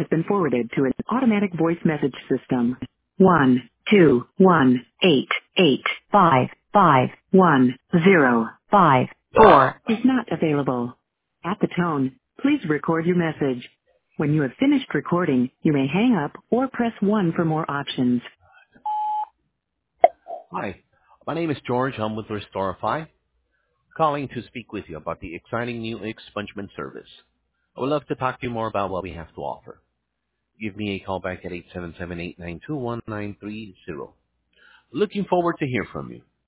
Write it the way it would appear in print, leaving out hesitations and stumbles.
been forwarded to an automatic voice message system. 12188555105 is not available. At the tone, please record your message. When you have finished recording, you may hang up or press 1 for more options. Hi, my name is George. I'm with Restorify, calling to speak with you about the exciting new expungement service. I would love to talk to you more about what we have to offer. Give me a call back at 877-892-1930. Looking forward to hear from you.